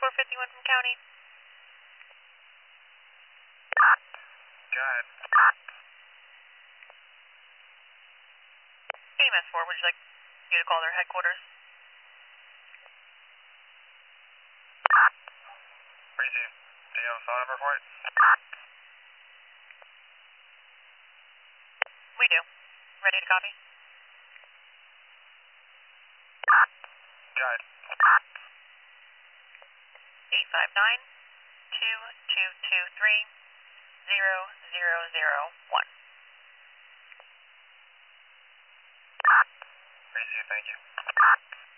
451 from County. Go ahead. EMS 4, would you like me to call their headquarters? Breezy, do you have a phone number for it? We do. Ready to copy? Go ahead. 859-2223-0001. Breezy, thank you.